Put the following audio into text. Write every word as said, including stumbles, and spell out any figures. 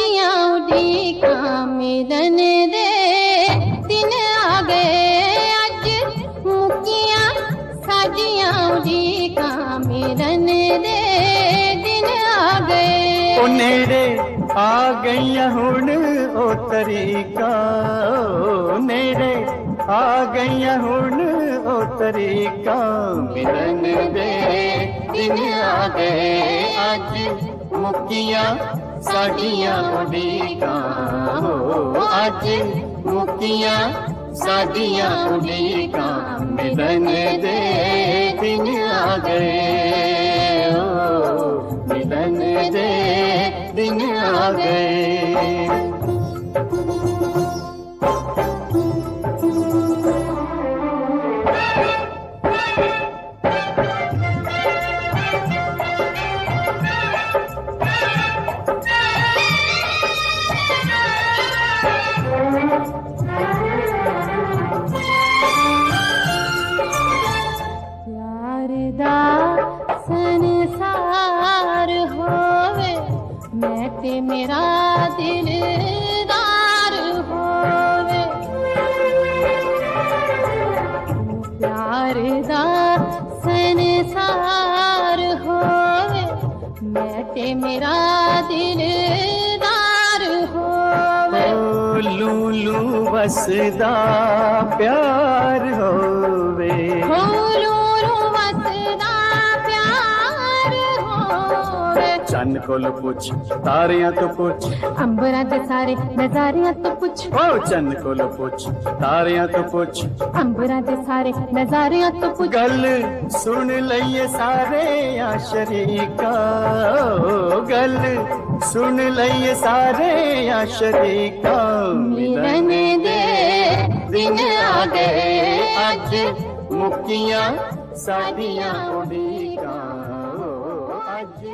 मुक्कियां उड़ीका मिलन दे दिन आ गए अज मुक्कियां साडियां उड़ीका मिलन दे दिन आ गए ओ नेड़े आ गईयां हुण ओ तरीका ओ नेड़े आ गईयां हुण ओ तरीका मिलन दे दिन आ गए अज मुक्कियां साडियां उड़ीका हो अज मुक्कियां साडियां उड़ीका मिलन दे दिन आ गए ओ मिलन दे दिन आ गए। संसार होवे मैं ते मेरा दिलदार होवे प्यार दा संसार होवे मैं ते मेरा दिलदार होवे लूलू वसदा प्यार होवे हो लूलू वसदा चन्न कोल पुछ तारियां तो पुछ अंबरां दे सारे नजारियां तो पुछ ओ चन्न कोल पुछ तारियां तो पुछ अंबरां दे सारे नजारियां तो पुछ गल सुन लइए सारे या शरीका ओ गल सुन लइए सारे या शरीका मिलन दे दिन आ गए अज मुक्कियां साडियां उड़ीका अज